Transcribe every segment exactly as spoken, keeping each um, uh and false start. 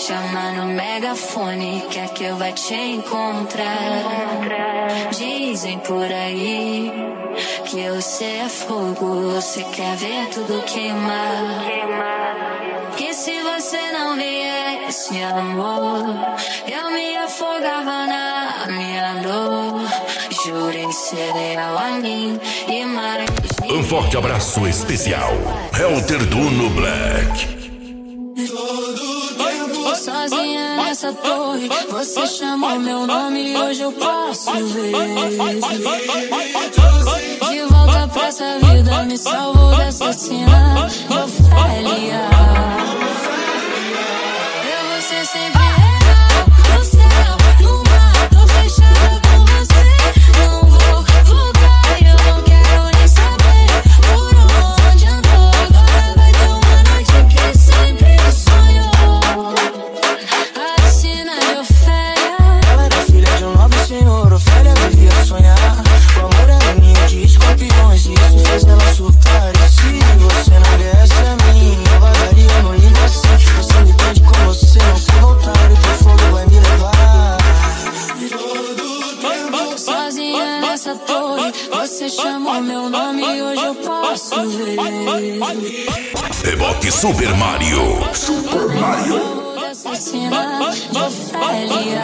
chama no megafone, quer que eu vá te encontrar. Dizem por aí que você é fogo, você quer ver tudo queimar. Que se você não viesse, amor, eu me afogava na minha dor. Jurei ser leal a mim e mais. Um forte abraço especial, Helter Duno Black. Sozinha nessa torre, você chamou meu nome e hoje eu posso ver. De volta pra essa vida, me salvou dessa cena de Ofélia. Eu vou ser sempre real, no céu, no mar, tô fechada com você. Não vou voltar, eu não quero nem saber por onde andou. Agora vai ter uma noite que sempre sonhou. Senhor, Ofélia vivia a sonhar. O amor era ninho de escorpiões e isso fez ela surtar. E se você não desse a mim, eu vagaria no lindo assim. Você me prende com você, não se voltar, e teu fogo vai me levar. Sozinha nessa torre, você chamou meu nome e hoje eu posso ver. Reboque Super Mario. Super Mario. Assassina de Ofélia.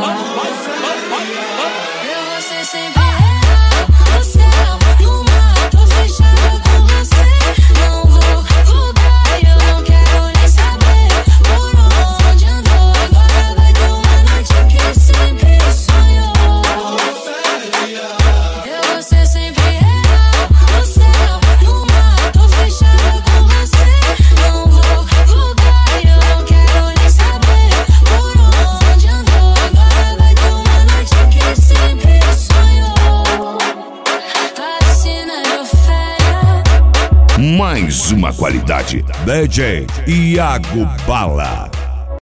Eu vou ser sempre real, no céu, no mar, tô fechada com você. Não vou voltar, eu não quero nem saber por onde andou. Agora vai ter uma noite que sempre sonhou. Eu vou ser sempre real, no céu, no mar, tô fechada com você. Não vou voltar, eu não quero nem saber por onde andou. Agora vai ter uma noite que sempre sonhou. Assassina de Ofélia. Mais uma qualidade, D J Iago Bala.